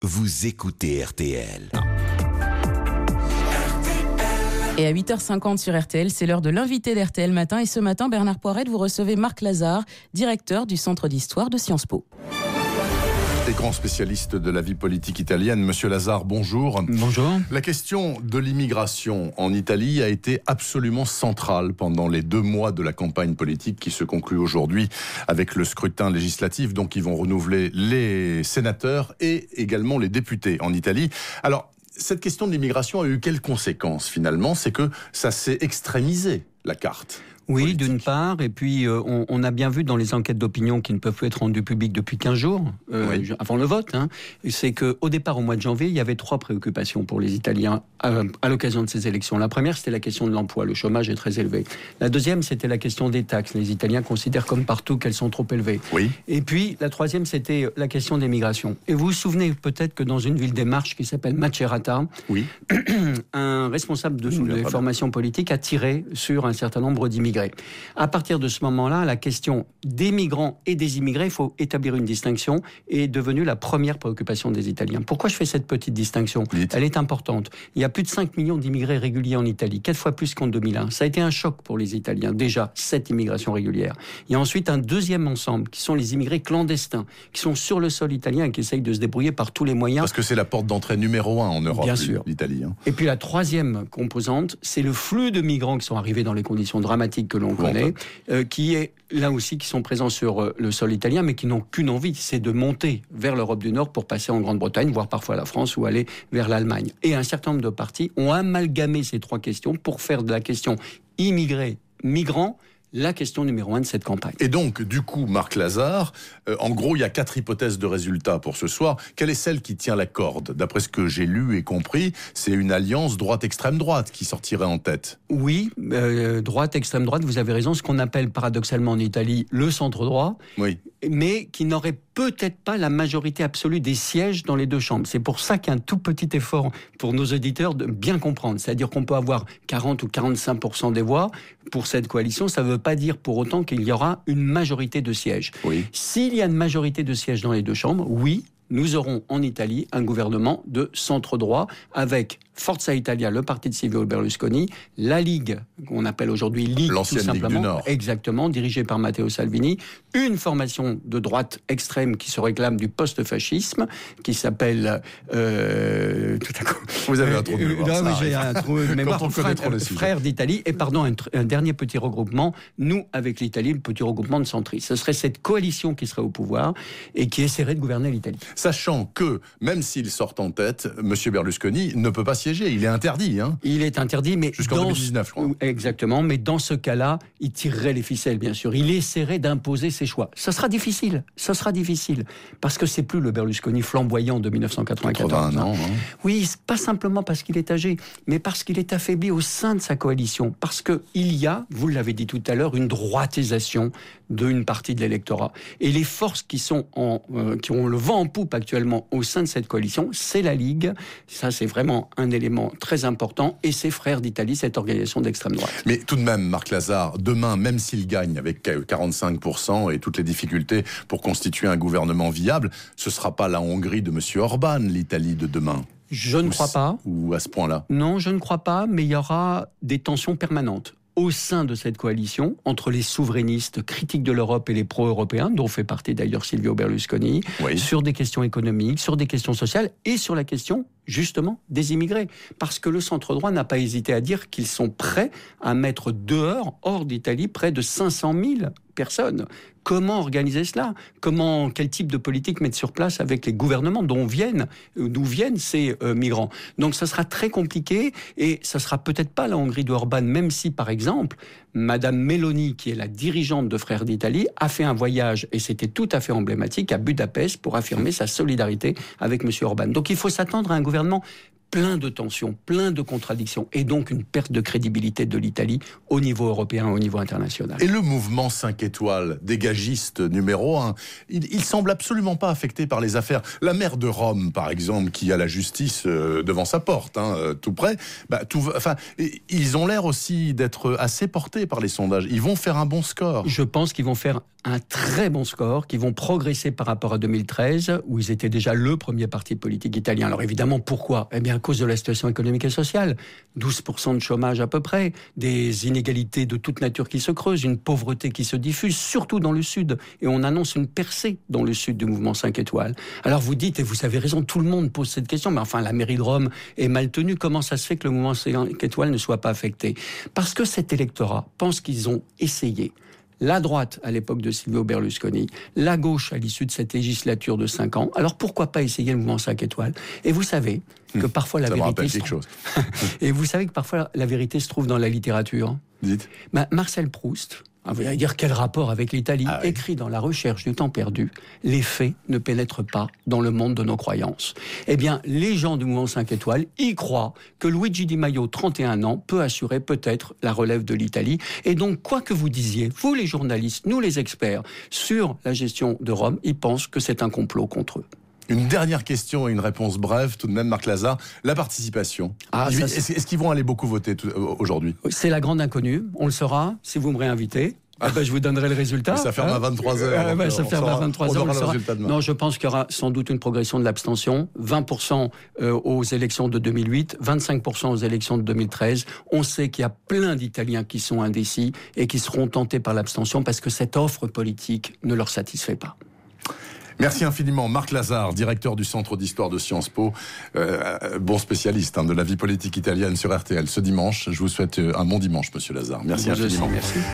vous écoutez RTL. Et à 8h50 sur RTL, c'est l'heure de l'invité d'RTL Matin. Et ce matin, Bernard Poirette, vous recevez Marc Lazare, directeur du Centre d'Histoire de Sciences Po. Et grand spécialiste de la vie politique italienne, Monsieur Lazare, bonjour. Bonjour. La question de l'immigration en Italie a été absolument centrale pendant les 2 mois de la campagne politique qui se conclut aujourd'hui avec le scrutin législatif, donc ils vont renouveler les sénateurs et également les députés en Italie. Alors, cette question de l'immigration a eu quelles conséquences finalement? C'est que ça s'est extrémisé, la carte. Oui, politique. d'une part, et puis on a bien vu dans les enquêtes d'opinion qui ne peuvent plus être rendues publiques depuis 15 jours, avant le vote, c'est qu'au départ, au mois de janvier, il y avait 3 préoccupations pour les Italiens à l'occasion de ces élections. La première, c'était la question de l'emploi, le chômage est très élevé. La deuxième, c'était la question des taxes. Les Italiens considèrent comme partout qu'elles sont trop élevées. Oui. Et puis, la troisième, c'était la question des migrations. Et vous vous souvenez peut-être que dans une ville des Marches qui s'appelle Macerata, Oui. un responsable des formations politiques a tiré sur un certain nombre d'immigrés. À partir de ce moment-là, la question des migrants et des immigrés, il faut établir une distinction, est devenue la première préoccupation des Italiens. Pourquoi je fais cette petite distinction ? Elle est importante. Il y a plus de 5 millions d'immigrés réguliers en Italie, 4 fois plus qu'en 2001. Ça a été un choc pour les Italiens, déjà, cette immigration régulière. Il y a ensuite un deuxième ensemble, qui sont les immigrés clandestins, qui sont sur le sol italien et qui essayent de se débrouiller par tous les moyens. Parce que c'est la porte d'entrée numéro 1 en Europe, bien sûr. l'Italie. Et puis la troisième composante, c'est le flux de migrants qui sont arrivés dans les conditions dramatiques que l'on connaît, qui est là aussi, qui sont présents sur le sol italien, mais qui n'ont qu'une envie, c'est de monter vers l'Europe du Nord pour passer en Grande-Bretagne, voire parfois la France, ou aller vers l'Allemagne. Et un certain nombre de partis ont amalgamé ces 3 questions pour faire de la question immigrés-migrants la question numéro 1 de cette campagne. Et donc, du coup, Marc Lazare, en gros, il y a 4 hypothèses de résultats pour ce soir. Quelle est celle qui tient la corde? D'après ce que j'ai lu et compris, c'est une alliance droite-extrême droite qui sortirait en tête. Oui, droite-extrême droite, vous avez raison, ce qu'on appelle paradoxalement en Italie le centre-droit, Oui. mais qui n'aurait peut-être pas la majorité absolue des sièges dans les 2 chambres. C'est pour ça qu'un tout petit effort pour nos auditeurs de bien comprendre, c'est-à-dire qu'on peut avoir 40 ou 45% des voix pour cette coalition, ça ne veut pas dire pour autant qu'il y aura une majorité de sièges. Oui. S'il y a une majorité de sièges dans les 2 chambres, oui, nous aurons en Italie un gouvernement de centre-droit avec Forza Italia, le parti de Silvio Berlusconi, la Ligue, qu'on appelle aujourd'hui Ligue, l'ancienne tout simplement, Ligue du Nord. Exactement, dirigée par Matteo Salvini, une formation de droite extrême qui se réclame du post-fascisme, qui s'appelle tout à coup. Vous avez un trou de mémoire. J'ai un trou de mémoire. Quand on connaît trop le sujet. Frères d'Italie, et pardon, un dernier petit regroupement, nous avec l'Italie, le petit regroupement de centristes. Ce serait cette coalition qui serait au pouvoir et qui essaierait de gouverner l'Italie. Sachant que, même s'il sort en tête, M. Berlusconi ne peut pas siéger. Il est interdit. Il est interdit, mais jusqu'en 2019, je crois. Exactement, mais dans ce cas-là, il tirerait les ficelles, bien sûr. Il essaierait d'imposer ses choix. Ça sera difficile, parce que c'est plus le Berlusconi flamboyant de 1994. 81 ans. Oui, pas simplement parce qu'il est âgé, mais parce qu'il est affaibli au sein de sa coalition. Parce qu'il y a, vous l'avez dit tout à l'heure, une droitisation d'une partie de l'électorat. Et les forces qui ont le vent en poupe actuellement au sein de cette coalition, c'est la Ligue. Ça, c'est vraiment un élément très important. Et c'est Frères d'Italie, cette organisation d'extrême droite. Mais tout de même, Marc Lazare, demain, même s'il gagne avec 45% et toutes les difficultés pour constituer un gouvernement viable, ce ne sera pas la Hongrie de M. Orban, l'Italie de demain. Je ne crois pas. Ou à ce point-là? Non, je ne crois pas, mais il y aura des tensions permanentes au sein de cette coalition, entre les souverainistes critiques de l'Europe et les pro-européens, dont fait partie d'ailleurs Silvio Berlusconi, sur des questions économiques, sur des questions sociales et sur la question, justement, des immigrés. Parce que le centre-droit n'a pas hésité à dire qu'ils sont prêts à mettre dehors, hors d'Italie, près de 500 000 personnes. Comment organiser cela ? Quel type de politique mettre sur place avec les gouvernements d'où viennent ces migrants ? Donc ça sera très compliqué et ça sera peut-être pas la Hongrie de Orban, même si, par exemple, Madame Meloni, qui est la dirigeante de Frères d'Italie, a fait un voyage, et c'était tout à fait emblématique, à Budapest pour affirmer sa solidarité avec M. Orban. Donc il faut s'attendre à un gouvernement plein de tensions, plein de contradictions, et donc une perte de crédibilité de l'Italie au niveau européen, au niveau international. Et le mouvement 5 étoiles, dégagiste numéro 1, il semble absolument pas affecté par les affaires. La maire de Rome, par exemple, qui a la justice devant sa porte, tout près, ils ont l'air aussi d'être assez portés par les sondages. Ils vont faire un bon score. Je pense qu'ils vont faire un très bon score, qui vont progresser par rapport à 2013, où ils étaient déjà le premier parti politique italien. Alors évidemment, pourquoi ? Eh bien, à cause de la situation économique et sociale. 12% de chômage à peu près, des inégalités de toute nature qui se creusent, une pauvreté qui se diffuse, surtout dans le sud. Et on annonce une percée dans le sud du mouvement 5 étoiles. Alors vous dites, et vous avez raison, tout le monde pose cette question, mais enfin, la mairie de Rome est mal tenue. Comment ça se fait que le mouvement 5 étoiles ne soit pas affecté ? Parce que cet électorat pense qu'ils ont essayé. La droite, à l'époque de Silvio Berlusconi, la gauche, à l'issue de cette législature de 5 ans. Alors, pourquoi pas essayer le mouvement 5 étoiles ? Et vous savez que parfois la vérité... Et vous savez que parfois la vérité se trouve dans la littérature. Dites. Marcel Proust... vous allez dire quel rapport avec l'Italie ? Écrit dans La recherche du temps perdu, les faits ne pénètrent pas dans le monde de nos croyances. Eh bien, les gens du mouvement 5 étoiles y croient que Luigi Di Maio, 31 ans, peut assurer peut-être la relève de l'Italie. Et donc, quoi que vous disiez, vous les journalistes, nous les experts, sur la gestion de Rome, ils pensent que c'est un complot contre eux. Une dernière question et une réponse brève, tout de même, Marc Lazare. La participation. Est-ce qu'ils vont aller beaucoup voter aujourd'hui ? C'est la grande inconnue. On le saura si vous me réinvitez. Je vous donnerai le résultat. Ça ferme à 23h. Ça ferme à 23h. Non, je pense qu'il y aura sans doute une progression de l'abstention. 20% aux élections de 2008, 25% aux élections de 2013. On sait qu'il y a plein d'Italiens qui sont indécis et qui seront tentés par l'abstention parce que cette offre politique ne leur satisfait pas. Merci infiniment. Marc Lazare, directeur du Centre d'Histoire de Sciences Po, bon spécialiste de la vie politique italienne sur RTL ce dimanche. Je vous souhaite un bon dimanche, monsieur Lazare. Merci infiniment. Merci.